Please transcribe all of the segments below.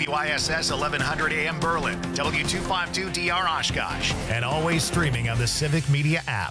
WISS 1100 AM Berlin, W252DR Oshkosh, and always streaming on the Civic Media app.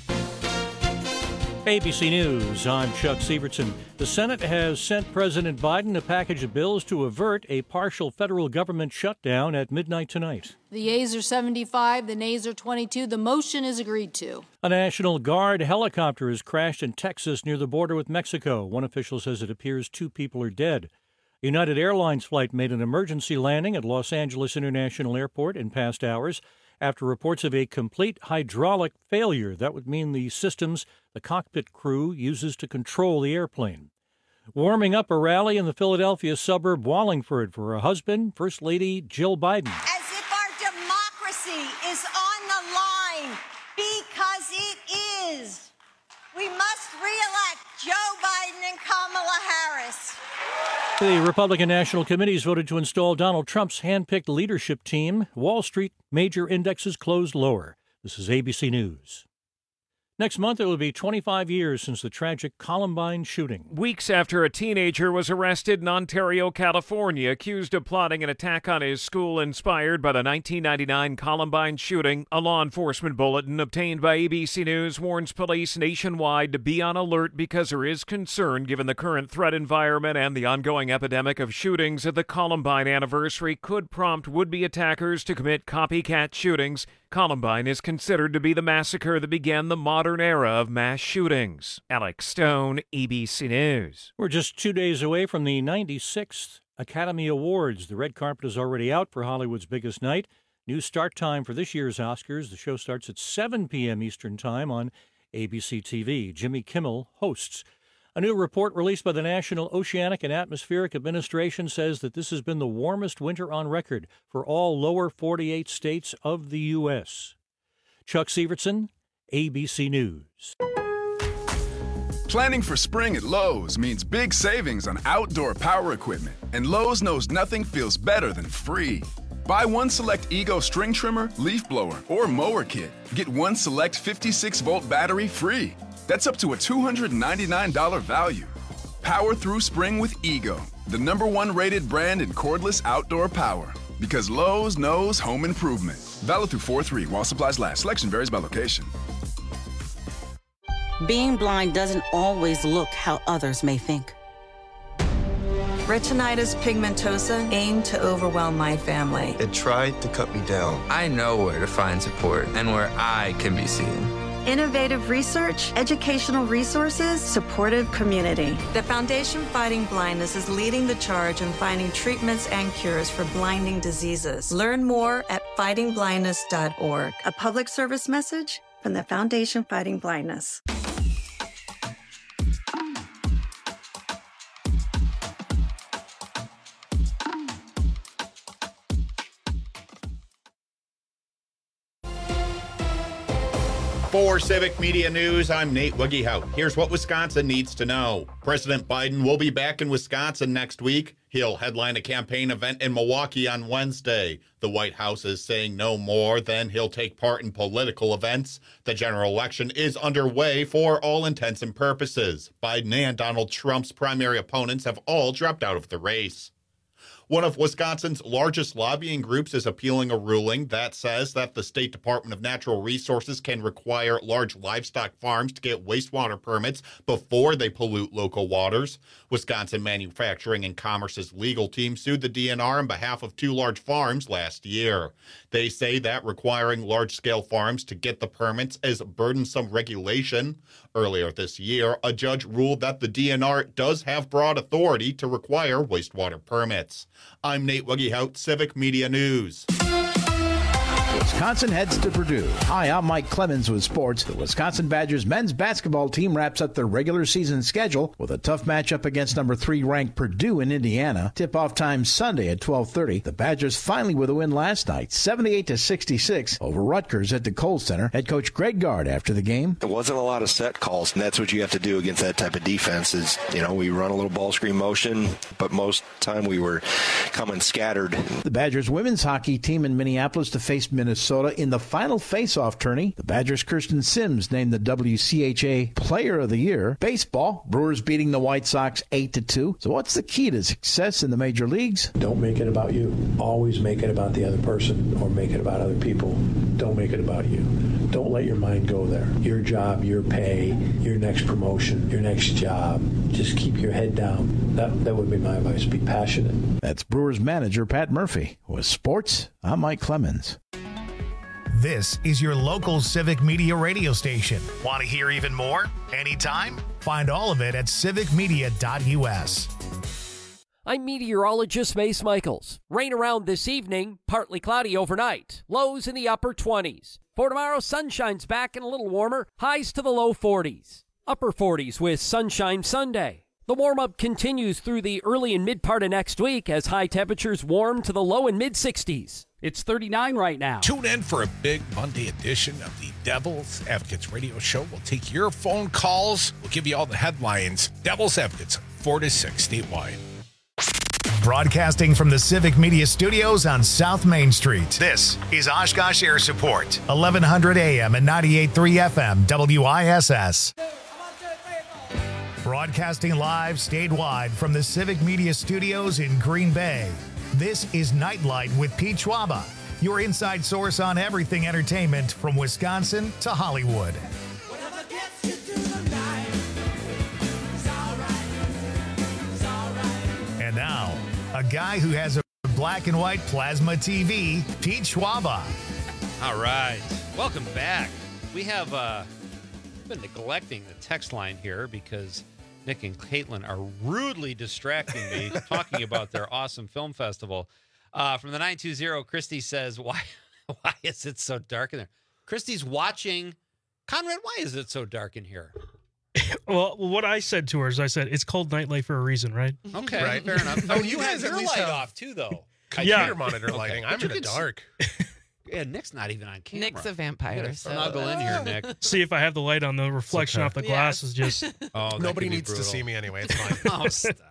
ABC News, I'm Chuck Sievertson. The Senate has sent President Biden a package of bills to avert a partial federal government shutdown at midnight tonight. The yeas are 75, the nays are 22. The motion is agreed to. A National Guard helicopter has crashed in Texas near the border with Mexico. One official says it appears 2 people are dead. A United Airlines flight made an emergency landing at Los Angeles International Airport in past hours after reports of a complete hydraulic failure. That would mean the systems the cockpit crew uses to control the airplane. Warming up a rally in the Philadelphia suburb Wallingford for her husband, First Lady Jill Biden. As if our democracy is on the line, because it is. We must re-elect Joe Biden and Kamala Harris. The Republican National Committees voted to install Donald Trump's hand-picked leadership team. Wall Street major indexes closed lower. This is ABC News. Next month, it will be 25 years since the tragic Columbine shooting. Weeks after a teenager was arrested in Ontario, California, accused of plotting an attack on his school inspired by the 1999 Columbine shooting, a law enforcement bulletin obtained by ABC News warns police nationwide to be on alert because there is concern given the current threat environment and the ongoing epidemic of shootings at the Columbine anniversary could prompt would-be attackers to commit copycat shootings. Columbine is considered to be the massacre that began the modern era of mass shootings. Alex Stone, ABC News. We're just 2 days away from the 96th Academy Awards. The red carpet is already out for Hollywood's biggest night. New start time for this year's Oscars. The show starts at 7 p.m. Eastern Time on ABC TV. Jimmy Kimmel hosts. A new report released by the National Oceanic and Atmospheric Administration says that this has been the warmest winter on record for all lower 48 states of the U.S. Chuck Sievertson, ABC News. Planning for spring at Lowe's means big savings on outdoor power equipment, and Lowe's knows nothing feels better than free. Buy one select Ego string trimmer, leaf blower, or mower kit. Get one select 56-volt battery free. That's up to a $299 value. Power through spring with Ego, the #1 rated brand in cordless outdoor power. Because Lowe's knows home improvement. Valid through 4/3 while supplies last. Selection varies by location. Being blind doesn't always look how others may think. Retinitis pigmentosa aimed to overwhelm my family. It tried to cut me down. I know where to find support and where I can be seen. Innovative research, educational resources, supportive community. The Foundation Fighting Blindness is leading the charge in finding treatments and cures for blinding diseases. Learn more at fightingblindness.org. A public service message from the Foundation Fighting Blindness. For Civic Media News, I'm Nate Wiggyhout. Here's what Wisconsin needs to know. President Biden will be back in Wisconsin next week. He'll headline a campaign event in Milwaukee on Wednesday. The White House is saying no more than he'll take part in political events. The general election is underway for all intents and purposes. Biden and Donald Trump's primary opponents have all dropped out of the race. One of Wisconsin's largest lobbying groups is appealing a ruling that says that the State Department of Natural Resources can require large livestock farms to get wastewater permits before they pollute local waters. Wisconsin Manufacturing and Commerce's legal team sued the DNR on behalf of 2 large farms last year. They say that requiring large-scale farms to get the permits is burdensome regulation. Earlier this year, a judge ruled that the DNR does have broad authority to require wastewater permits. I'm Nate Wiggyhout, Civic Media News. Wisconsin heads to Purdue. Hi, I'm Mike Clemens with sports. The Wisconsin Badgers men's basketball team wraps up their regular season schedule with a tough matchup against number 3 ranked Purdue in Indiana. Tip-off time Sunday at 12:30. The Badgers finally with a win last night, 78-66 over Rutgers at the Kohl Center. Head coach Greg Gard after the game. There wasn't a lot of set calls, and that's what you have to do against that type of defense is, we run a little ball screen motion, but most time we were coming scattered. The Badgers women's hockey team in Minneapolis to face Minnesota Minnesota in the final face-off tourney. The Badgers' Kirsten Sims named the WCHA Player of the Year. Baseball, Brewers beating the White Sox 8-2. So what's the key to success in the major leagues? Don't make it about you. Always make it about the other person or make it about other people. Don't make it about you. Don't let your mind go there. Your job, your pay, your next promotion, your next job. Just keep your head down. That would be my advice. Be passionate. That's Brewers manager Pat Murphy. With sports, I'm Mike Clemens. This is your local Civic Media radio station. Want to hear even more? Anytime? Find all of it at civicmedia.us. I'm meteorologist Mace Michaels. Rain around this evening, partly cloudy overnight. Lows in the upper 20s. For tomorrow, sunshine's back and a little warmer. Highs to the low 40s. Upper 40s with Sunshine Sunday. The warm-up continues through the early and mid part of next week as high temperatures warm to the low and mid-60s. It's 39 right now. Tune in for a big Monday edition of the Devil's Advocates radio show. We'll take your phone calls. We'll give you all the headlines. Devil's Advocates, 4 to 6 statewide. Broadcasting from the Civic Media Studios on South Main Street. This is Oshkosh Air Support, 1100 AM and 98.3 FM, WISS. Broadcasting live statewide from the Civic Media Studios in Green Bay. This is Nightlight with Pete Schwaba, your inside source on everything entertainment from Wisconsin to Hollywood. And now, a guy who has a black and white plasma TV, Pete Schwaba. All right. Welcome back. We have been neglecting the text line here because Nick and Caitlin are rudely distracting me talking about their awesome film festival. From the 920, Christy says, why is it so dark in there? Christy's watching. Conrad, why is it so dark in here? Well, what I said to her is I said, it's called Nightlight for a reason, right? Okay, right. Fair enough. Oh, you have guys your at least light have off, too, though. Computer monitor lighting. I'm in the dark. Yeah, Nick's not even on camera. Nick's a vampire. So snuggle in here, Nick. See, if I have the light on, the reflection off the glass is just... Oh, nobody needs to see me anyway. It's fine. Oh,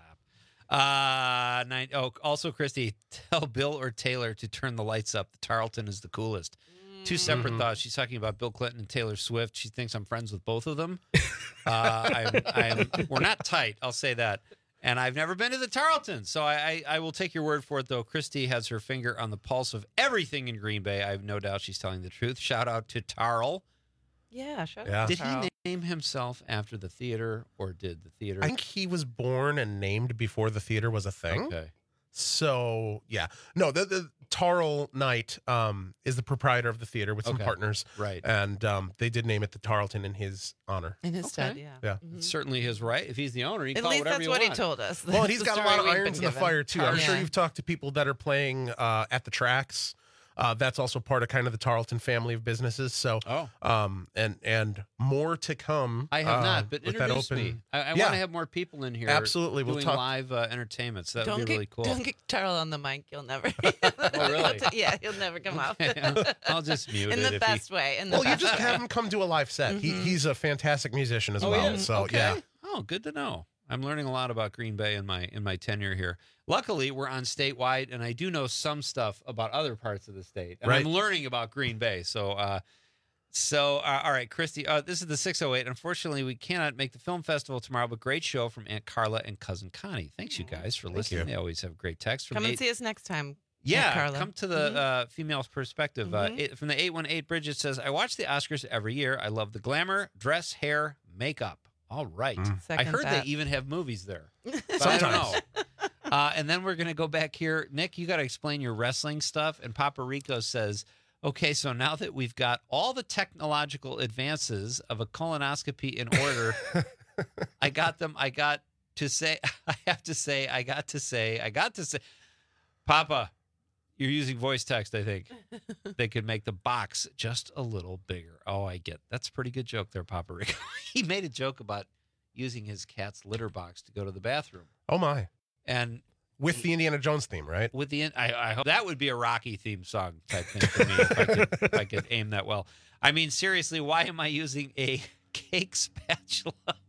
stop. Also, Christy, tell Bill or Taylor to turn the lights up. The Tarleton is the coolest. Two separate thoughts. She's talking about Bill Clinton and Taylor Swift. She thinks I'm friends with both of them. We're not tight, I'll say that. And I've never been to the Tarleton, so I will take your word for it, though. Christy has her finger on the pulse of everything in Green Bay. I have no doubt she's telling the truth. Shout out to Tarl. Yeah, shout out to Tarl. Did he name himself after the theater, or did the theater? I think he was born and named before the theater was a thing. Okay. So, yeah. No, the Tarl Knight is the proprietor of the theater with some partners. Right. And they did name it the Tarleton in his honor. In his stead, yeah. Yeah. Mm-hmm. It's certainly his right. If he's the owner, he can At call least whatever that's you what want. he told us. Well, he's got a lot of irons in the fire, too. I'm sure Yeah. you've talked to people that are playing at the tracks. That's also part of kind of the Tarleton family of businesses. So, and more to come. I have not, but introduce me. I want to have more people in here. Absolutely, we'll doing talk live entertainment. So that would be really cool. Don't get Charles on the mic. You'll never. Oh, really? Yeah, he'll never come up. I'll just mute it. In the best way. You just have him come do a live set. He's a fantastic musician as well. Yeah? So okay. yeah. Oh, good to know. I'm learning a lot about Green Bay in my tenure here. Luckily, we're on statewide, and I do know some stuff about other parts of the state. And I'm learning about Green Bay. So, all right, Christy, this is the 608. Unfortunately, we cannot make the film festival tomorrow, but great show from Aunt Carla and Cousin Connie. Thanks, you guys, for listening. They always have great texts. Come and see us next time. Yeah, Carla. come to the female's perspective. From the 818, Bridget says, I watch the Oscars every year. I love the glamour, dress, hair, makeup. All right. I heard they even have movies there. But I don't know. And then we're going to go back here. Nick, you got to explain your wrestling stuff. And Papa Rico says, okay, so now that we've got all the technological advances of a colonoscopy in order, I got to say, Papa, you're using voice text, I think. They could make the box just a little bigger. Oh, I get. That's a pretty good joke there, Papa Rico. He made a joke about using his cat's litter box to go to the bathroom. Oh, my. And with the Indiana Jones theme, right? With the I hope that would be a Rocky theme song type thing for me if I could aim that well. I mean, seriously, why am I using a cake spatula?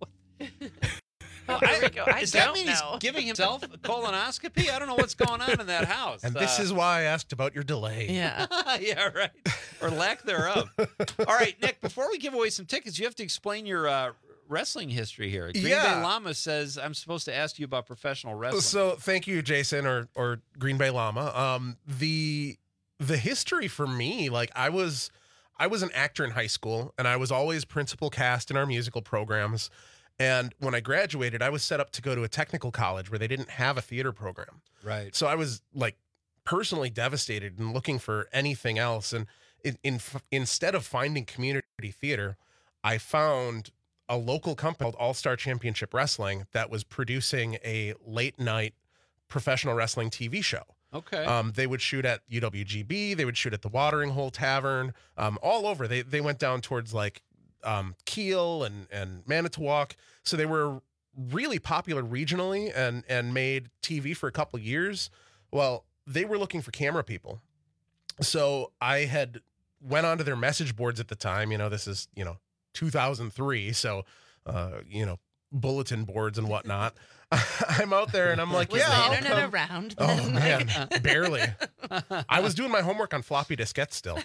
Does that mean he's giving himself a colonoscopy? I don't know what's going on in that house. And this is why I asked about your delay. Yeah. Yeah, right. or lack thereof. All right, Nick, before we give away some tickets, you have to explain your wrestling history here. Green Bay Llama says I'm supposed to ask you about professional wrestling. So thank you, Jason, or Green Bay Llama. The history for me, like I was an actor in high school, and I was always principal cast in our musical programs. And when I graduated, I was set up to go to a technical college where they didn't have a theater program. Right. So I was like personally devastated and looking for anything else. And instead of finding community theater, I found a local company called All-Star Championship Wrestling that was producing a late night professional wrestling TV show. Okay. They would shoot at UWGB. They would shoot at the Watering Hole Tavern, all over. They went down towards like Kiel and Manitowoc. So they were really popular regionally and made TV for a couple of years. Well, they were looking for camera people. So I had went onto their message boards at the time. This is, 2003. So, bulletin boards and whatnot. I'm out there and I'm like, was yeah, the internet around? Oh man, barely. I was doing my homework on floppy diskettes still.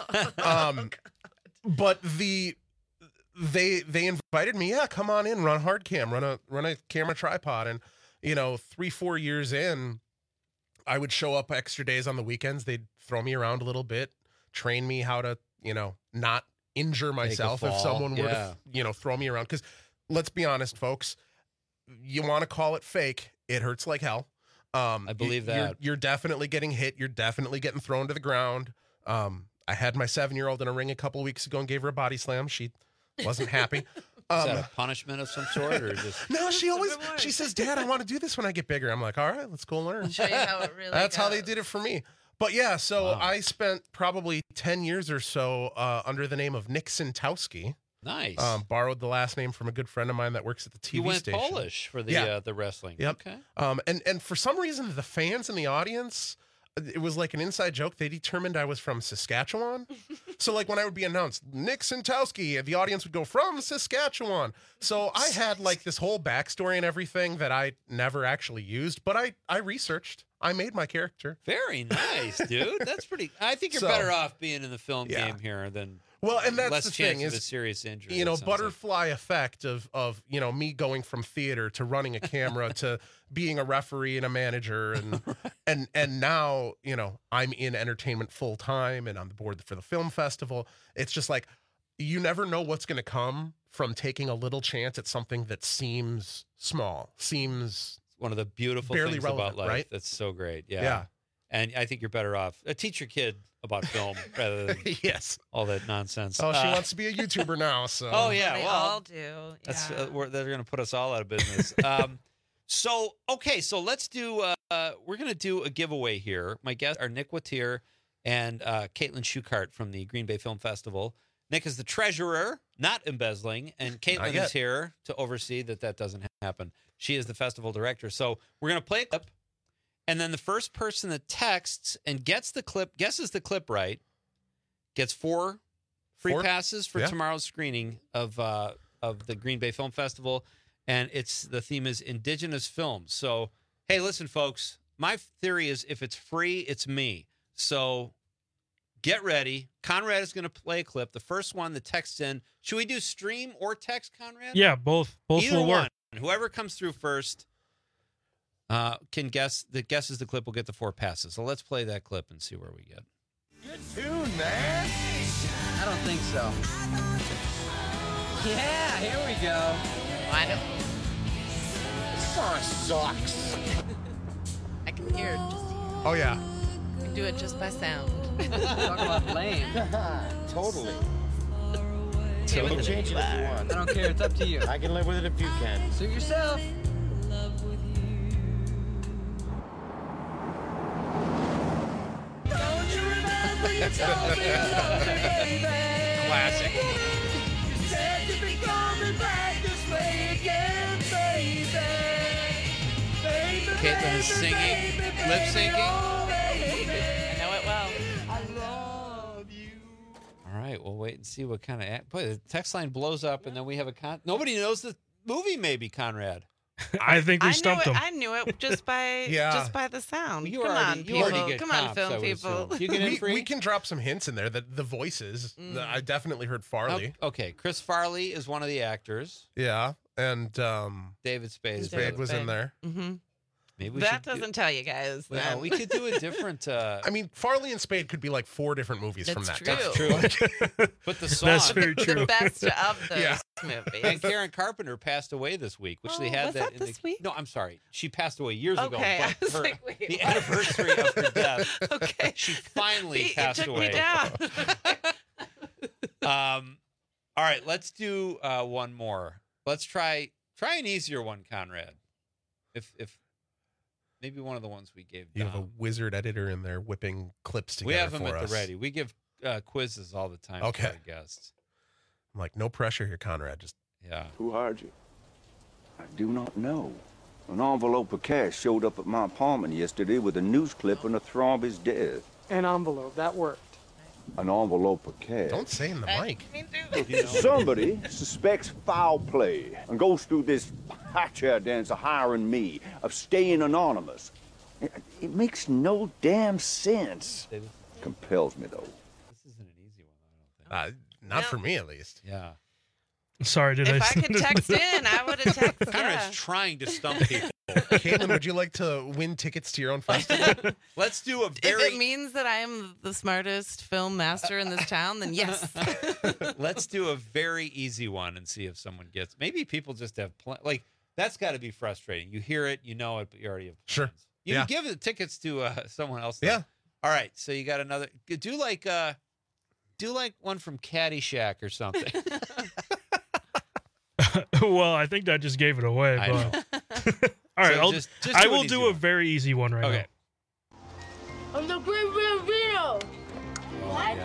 But they invited me, come on in, run hard cam, run a camera tripod. And 3-4 years in, I would show up extra days on the weekends. They'd throw me around a little bit, train me how to, not injure myself if someone were to, throw me around. Because let's be honest, folks, you want to call it fake, it hurts like hell. I believe that. You're definitely getting hit. You're definitely getting thrown to the ground. I had my 7-year-old in a ring a couple of weeks ago and gave her a body slam. She wasn't happy. Is that a punishment of some sort, or just? No, she says, Dad, I want to do this when I get bigger. I'm like, all right, let's go learn. Show you how it really That's goes. how they did it for me. But yeah, so Wow. I spent probably 10 years or so under the name of Nick Sintowski. Nice. Borrowed the last name from a good friend of mine that works at the TV you went station. Polish for the wrestling. Yep. Okay. And for some reason, the fans in the audience, it was like an inside joke. They determined I was from Saskatchewan. So like when I would be announced, Nick Sintowski, the audience would go, from Saskatchewan. So I had like this whole backstory and everything that I never actually used, but I researched. I made my character. Very nice, dude. That's pretty. I think you're better off being in the film game here than. Well, and that's less the chance thing of is a serious injury. Butterfly effect of me going from theater to running a camera to being a referee and a manager and now I'm in entertainment full time and on the board for the film festival. It's just like you never know what's going to come from taking a little chance at something that seems small, seems one of the beautiful barely things relevant, about life. right? That's so great. Yeah. Yeah. And I think you're better off. Teach your kid about film rather than yes, all that nonsense. Oh, she wants to be a YouTuber now. So Oh yeah, They well, all do. that's Yeah. they're going to put us all out of business. So let's do. We're going to do a giveaway here. My guests are Nick Wattier and Caitlin Schuchart from the Green Bay Film Festival. Nick is the treasurer, not embezzling, and Caitlin is here to oversee that doesn't happen. She is the festival director. So we're going to play a clip, and then the first person that texts and guesses the clip right, gets 4 free passes for tomorrow's screening of the Green Bay Film Festival, and the theme is Indigenous films. So, hey, listen, folks, my theory is if it's free, it's me. So get ready. Conrad is going to play a clip. The first one that texts in. Should we do stream or text, Conrad? Yeah, both Either will one. work. Whoever comes through first can guesses the clip will get the 4 passes. So let's play that clip and see where we get. Good tune, man. I don't think so. Yeah, here we go. This song sucks. I can hear it. Oh yeah. I can do it just by sound. Talk about lame. Totally. Give You it can the change it if you bar. want. I don't care. It's up to you. I can live with it if you can. Suit yourself. Don't you remember you told me you loved me, baby? Classic. You said you'd be coming back this way again, baby. Baby, Caitlin is baby, singing, baby, lip syncing. oh, baby. I know it well. I love you. All right, we'll wait and see what kind of. Boy, the text line blows up, and then we have nobody knows the movie. Maybe Conrad. I think we stumped them. I knew it just by the sound. You Come already on, people. get Come on, comps, film I would people. assume. You get in free? We can drop some hints in there. The voices. I definitely heard Farley. Okay, Chris Farley is one of the actors. Yeah, and David Spade. Spade was in there. Mm-hmm. Maybe we That should doesn't tell you guys. Well, then. we could do a different. I mean, Farley and Spade could be like 4 different movies from that. That's true. But the song. That's very true. The best of those movies. And Karen Carpenter passed away this week, which they had was that that in this the. week? No, I'm sorry. She passed away years ago. Okay, I But was like, wait, the what? anniversary of her death. Okay. She finally See, passed it took away. me down. All right, let's do one more. Let's try an easier one, Conrad. If maybe one of the ones we gave. You have a wizard editor in there whipping clips together. We have them for at us. the ready. We give quizzes all the time Okay. to our guests. I'm like, no pressure here, Conrad. Just Who hired you? I do not know. An envelope of cash showed up at my apartment yesterday with a news clip on a Thromby's death. An envelope, that worked. An envelope of cash. Don't say in the mic. Somebody suspects foul play and goes through this high chair dance of hiring me, of staying anonymous. It makes no damn sense. Compels me, though. This isn't an easy one, I don't think. Not for me, at least. Yeah. Sorry, did If I could text in, I would have texted. Conrad's trying to stump people. Caitlin, would you like to win tickets to your own festival? Let's do a If very. it means that I am the smartest film master in this town, then yes. Let's do a very easy one and see if someone gets. Maybe people just have like that's got to be frustrating. You hear it, you know it, but you already have plans. Sure. You can give the tickets to someone else. Though. Yeah. All right. So you got another. Do like one from Caddyshack or something. Well, I think that just gave it away. I But... know. All right, So just I do an will easy do a one. very easy one right Okay. now. I'm the Great Bambino. What?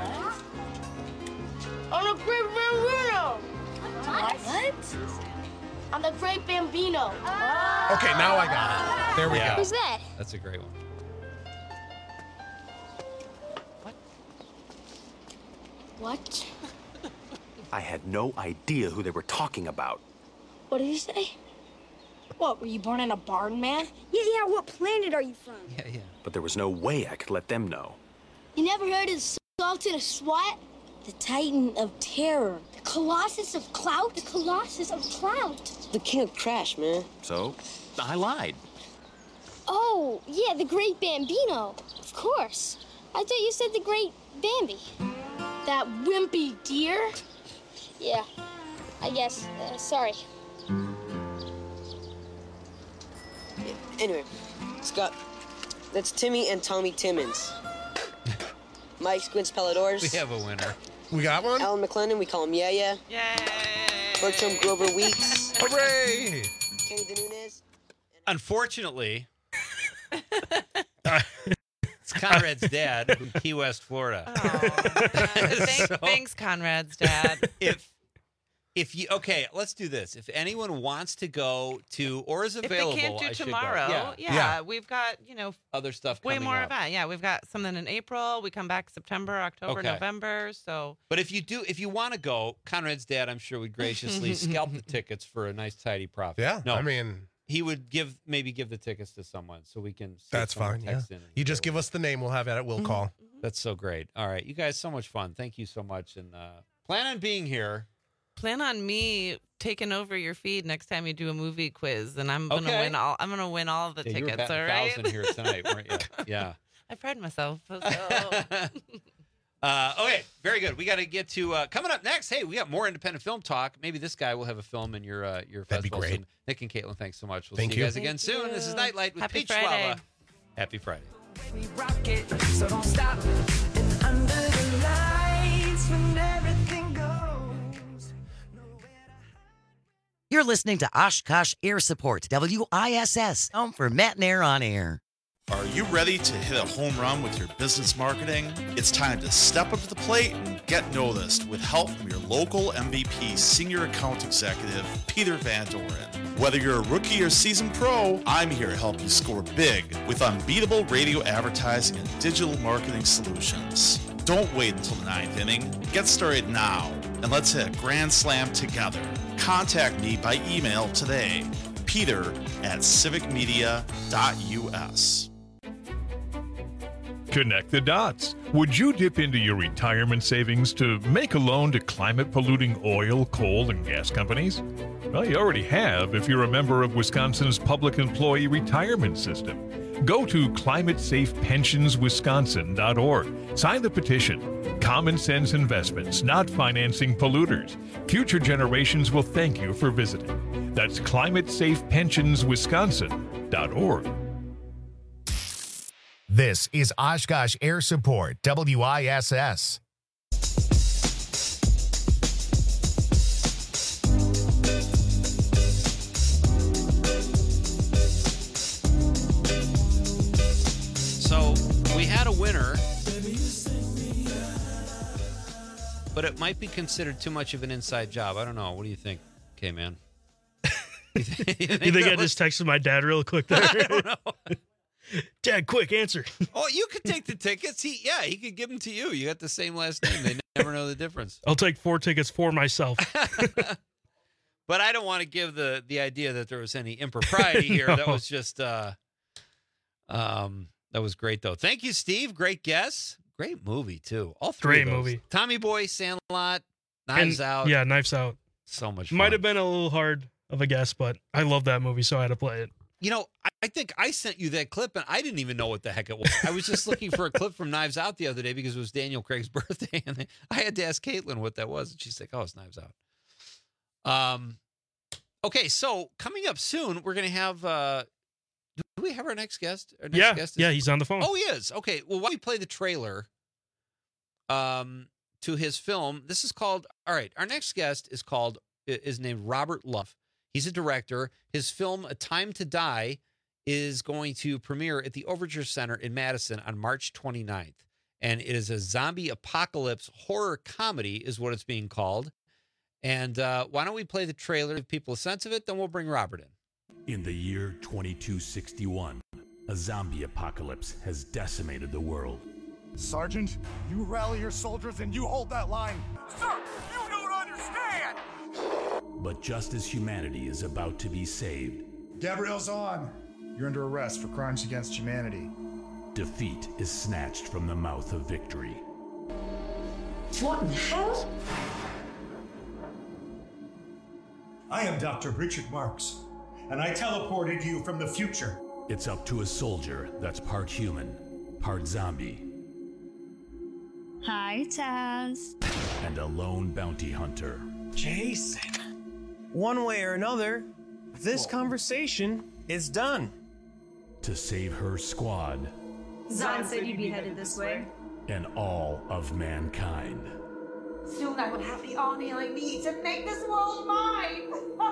I'm the Great Bambino. What? I'm the Great Bambino. Okay, now I got it. There we Yeah. go. Who's that? That's a great one. What? I had no idea who they were talking about. What did you say? What, were you born in a barn, man? Yeah, what planet are you from? Yeah. But there was no way I could let them know. You never heard of the Sultan of SWAT? The Titan of Terror. The Colossus of Clout? The Colossus of Clout. The King of Crash, man. So, I lied. Oh, yeah, the Great Bambino. Of course. I thought you said the Great Bambi. That wimpy deer? Yeah, I guess. Sorry. Anyway, Scott, that's Timmy and Tommy Timmons. Mike Squints Pelladors. We have a winner. We got one? Alan McLennan, we call him Yaya. Yay! Bertram Grover Weeks. Hooray! Kenny DeNunez. Unfortunately, it's Conrad's dad from Key West, Florida. Thanks, Conrad's dad. If you let's do this. If anyone wants to go to or is If available, they can't do I should go. tomorrow, yeah, we've got other stuff. way coming more up. event. Yeah, we've got something in April. We come back September, October, Okay. November. So, But if you want to go, Conrad's dad, I'm sure would graciously scalp the tickets for a nice tidy profit. Yeah, no, I mean, he would maybe give the tickets to someone so we can. see if that's someone fine. Yeah. texts in and You just give us the name. We'll have it. We'll call. That's so great. All right, you guys, so much fun. Thank you so much, and plan on being here. plan on me taking over your feed next time you do a movie quiz, and I'm gonna Okay. win all. I'm gonna win all the Yeah, you were tickets. batting All right. 1,000 here tonight, weren't you? Yeah. I pride myself. So. Okay, very good. We got to get to coming up next. Hey, we got more independent film talk. Maybe this guy will have a film in your That'd festival. be great. So Nick and Caitlin, thanks so much. We'll Thank see you you. guys again Thank soon. you. This is Nightlight with Happy Pete Friday. Schwaba. Happy Friday. We rock it, so don't stop. And under the lights when everything goes. You're listening to Oshkosh Air Support, WISS, home for Matt and Air on air. Are you ready to hit a home run with your business marketing? It's time to step up to the plate and get noticed with help from your local MVP Senior Account Executive, Peter Van Doren. Whether you're a rookie or seasoned pro, I'm here to help you score big with unbeatable radio advertising and digital marketing solutions. Don't wait until the ninth inning. Get started now, and let's hit a grand slam together. Contact me by email today, peter@civicmedia.us. Connect the dots. Would you dip into your retirement savings to make a loan to climate-polluting oil, coal, and gas companies? Well, you already have if you're a member of Wisconsin's public employee retirement system. Go to climatesafepensionswisconsin.org. Sign the petition. Common sense investments, not financing polluters. Future generations will thank you for visiting. That's climatesafepensionswisconsin.org. This is Oshkosh Air Support, WISS. So we had a winner, but it might be considered too much of an inside job. I don't know. What do you think, K-Man? You think I just texted my dad real quick there? I don't know. Dad, quick answer. Oh, you could take the tickets. He could give them to you. You got the same last name. They never know the difference. I'll take 4 tickets for myself. But I don't want to give the idea that there was any impropriety here. No. That was just that was great though. Thank you, Steve. Great guess. Great movie too. All three. Great of those. movie. Tommy Boy, Sandlot, Knives Out. Yeah, Knives Out. So much fun. Might have been a little hard of a guess, but I love that movie, so I had to play it. You know, I think I sent you that clip, and I didn't even know what the heck it was. I was just looking for a clip from Knives Out the other day because it was Daniel Craig's birthday, and I had to ask Caitlin what that was, and she's like, "Oh, it's Knives Out." Okay, so coming up soon, we're going to have. Do we have our next guest? Our next guest yeah, he's on the phone. Oh, he is. Okay, well, why don't we play the trailer to his film? This is called. All right, our next guest is named Robert Love. He's a director. His film, A Time to Die, is going to premiere at the Overture Center in Madison on March 29th. And it is a zombie apocalypse horror comedy is what it's being called. And why don't we play the trailer, give people a sense of it, then we'll bring Robert in. In the year 2261, a zombie apocalypse has decimated the world. Sergeant, you rally your soldiers and you hold that line. Sir, you don't understand! But just as humanity is about to be saved, Gabriel's on. You're under arrest for crimes against humanity. Defeat is snatched from the mouth of victory. What in the hell? I am Dr. Richard Marks, and I teleported you from the future. It's up to a soldier that's part human, part zombie, Hi, Taz. and a lone bounty hunter. Jason, one way or another, this conversation is done. To save her squad Zod said you'd be headed this way. and all of mankind. Soon I will have the army I need to make this world mine.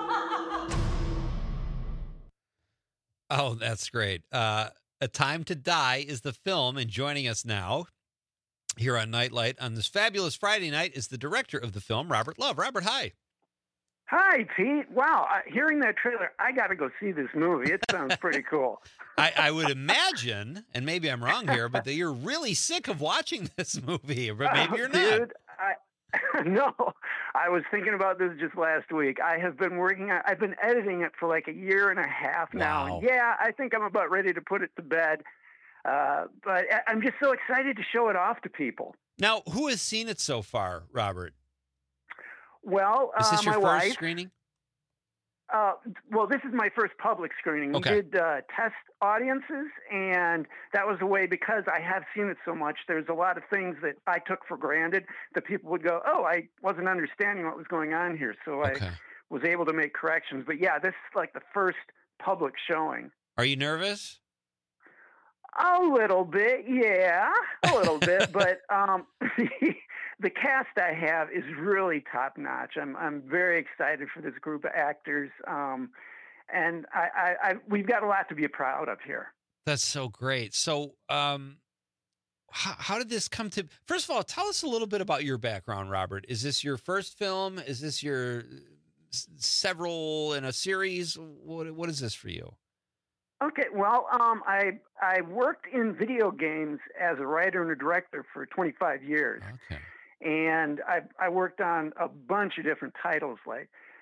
Oh, that's great. A Time to Die is the film, and joining us now here on Nightlight on this fabulous Friday night is the director of the film, Robert Love. Robert, hi. Hi, Pete. Wow, hearing that trailer, I got to go see this movie. It sounds pretty cool. I would imagine, and maybe I'm wrong here, but that you're really sick of watching this movie, but maybe you're not. Dude, no, I was thinking about this just last week. I've been editing it for like a year and a half now. Wow. And yeah, I think I'm about ready to put it to bed. But I'm just so excited to show it off to people. Now, who has seen it so far, Robert? Well, Is this your my first wife. screening? Well, this is my first public screening. Okay. We did test audiences, and that was the way, because I have seen it so much, there's a lot of things that I took for granted that people would go, oh, I wasn't understanding what was going on here. So I was able to make corrections. But yeah, this is like the first public showing. Are you nervous? A little bit, yeah, a little bit. But the cast I have is really top notch. I'm very excited for this group of actors, and we've got a lot to be proud of here. That's so great. So, how did this come to? First of all, tell us a little bit about your background, Robert. Is this your first film? Is this your several in a series? What is this for you? Okay, well, I worked in video games as a writer and a director for 25 years. Okay. And I worked on a bunch of different titles like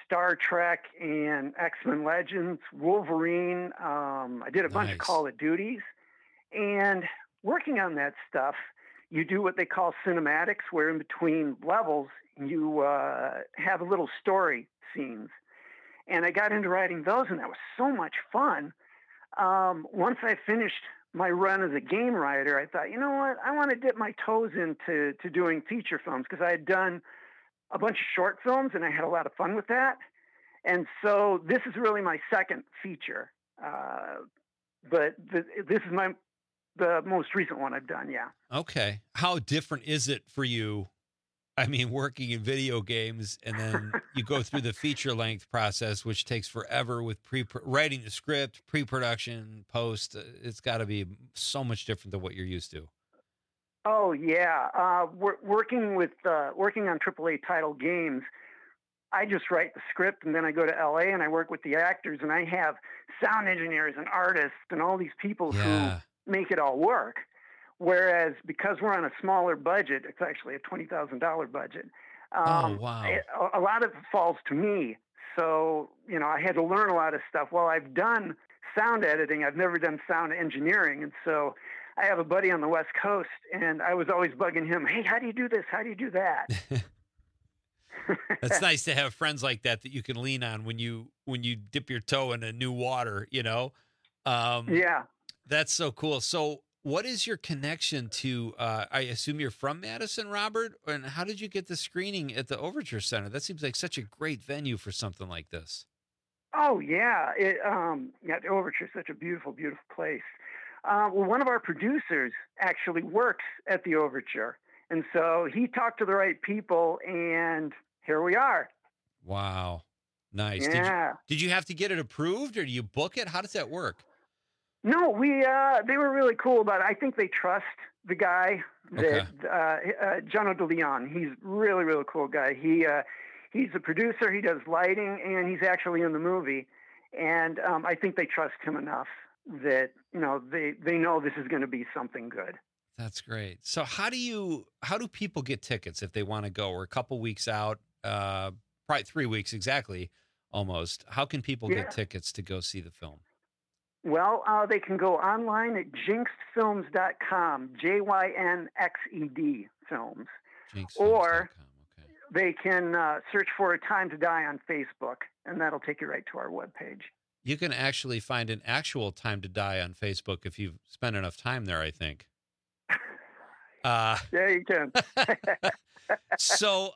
Star Trek and X-Men Legends, Wolverine. I did a bunch of Call of Duties. And working on that stuff, you do what they call cinematics, where in between levels, you have a little story scenes. And I got into writing those, and that was so much fun. Once I finished my run as a game writer, I thought, you know what? I want to dip my toes into doing feature films, because I had done a bunch of short films, and I had a lot of fun with that. And so this is really my second feature. But this is the most recent one I've done, yeah. Okay. How different is it for you? I mean, working in video games, and then you go through the feature-length process, which takes forever with writing the script, pre-production, post. It's got to be so much different than what you're used to. Oh, yeah. Working on AAA title games, I just write the script, and then I go to L.A. and I work with the actors, and I have sound engineers and artists and all these people who make it all work. Whereas because we're on a smaller budget, it's actually a $20,000 budget. A lot of it falls to me. So, you know, I had to learn a lot of stuff. Well, I've done sound editing. I've never done sound engineering. And so I have a buddy on the West Coast, and I was always bugging him, hey, how do you do this? How do you do that? It's nice to have friends like that you can lean on when you dip your toe in a new water, you know? Yeah. That's so cool. So what is your connection to, I assume you're from Madison, Robert? And how did you get the screening at the Overture Center? That seems like such a great venue for something like this. Oh, yeah. The Overture is such a beautiful, beautiful place. Well, one of our producers actually works at the Overture. And so he talked to the right people, and here we are. Wow. Nice. Yeah. Did you have to get it approved, or do you book it? How does that work? No, they were really cool about it. I think they trust the guy that Jono De Leon. He's really, really cool guy. He's a producer. He does lighting, and he's actually in the movie. And I think they trust him enough that, you know, they know this is going to be something good. That's great. So how do people get tickets if they want to go? We're a couple weeks out, probably 3 weeks exactly, almost. How can people get tickets to go see the film? Well, they can go online at jinxedfilms.com, JYNXED Films. Or they can search for A Time to Die on Facebook, and that'll take you right to our webpage. You can actually find an actual Time to Die on Facebook if you've spent enough time there, I think. Yeah, you can. So,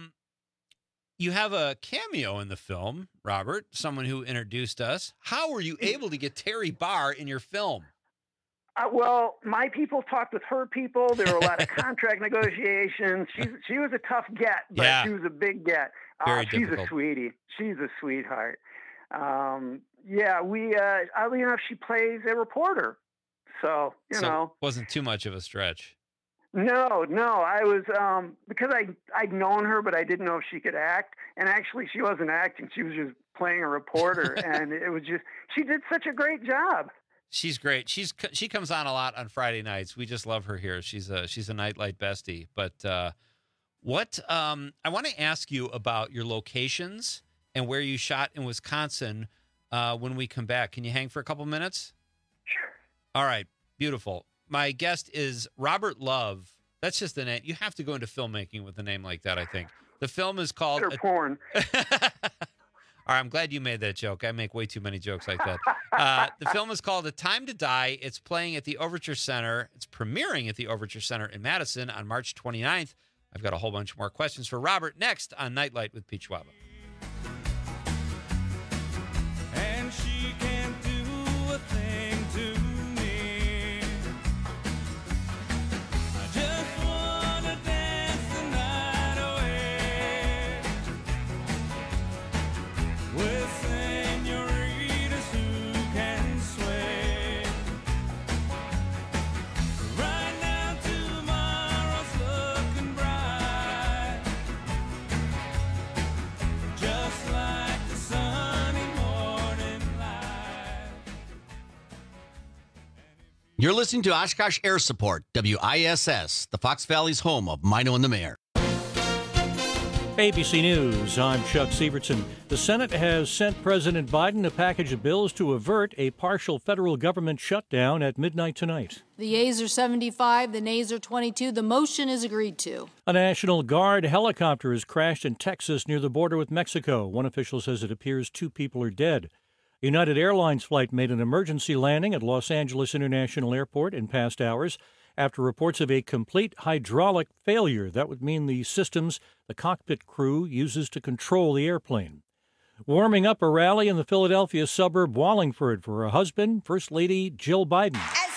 you have a cameo in the film, Robert, someone who introduced us. How were you able to get Terry Barr in your film? Well, my people talked with her people. There were a lot of contract negotiations. She was a tough get, but she was a big get. She's a sweetie. She's a sweetheart. Oddly enough, she plays a reporter. So, you know. Wasn't too much of a stretch. No, I was, because I'd known her, but I didn't know if she could act. And actually, she wasn't acting. She was just playing a reporter. And it was just, she did such a great job. She's great. She comes on a lot on Friday nights. We just love her here. She's a Nightlight bestie. But I want to ask you about your locations and where you shot in Wisconsin when we come back. Can you hang for a couple minutes? Sure. All right. Beautiful. My guest is Robert Love. That's just the name. You have to go into filmmaking with a name like that, I think. The film is called... porn. All right, I'm glad you made that joke. I make way too many jokes like that. The film is called A Time to Die. It's playing at the Overture Center. It's premiering at the Overture Center in Madison on March 29th. I've got a whole bunch more questions for Robert next on Nightlight with Pete Schwaba. And she can't do a thing to me. I just wanna dance the night away with senoritas who can sway. Right now tomorrow's looking bright, just like the sunny morning light. You're listening to Oshkosh Air Support, WISS, the Fox Valley's home of Mino and the Mayor. ABC News, I'm Chuck Sievertson. The Senate has sent President Biden a package of bills to avert a partial federal government shutdown at midnight tonight. The yeas are 75, the nays are 22. The motion is agreed to. A National Guard helicopter has crashed in Texas near the border with Mexico. One official says it appears 2 people are dead. A United Airlines flight made an emergency landing at Los Angeles International Airport in past hours after reports of a complete hydraulic failure. That would mean the systems the cockpit crew uses to control the airplane. Warming up a rally in the Philadelphia suburb Wallingford for her husband, First Lady Jill Biden.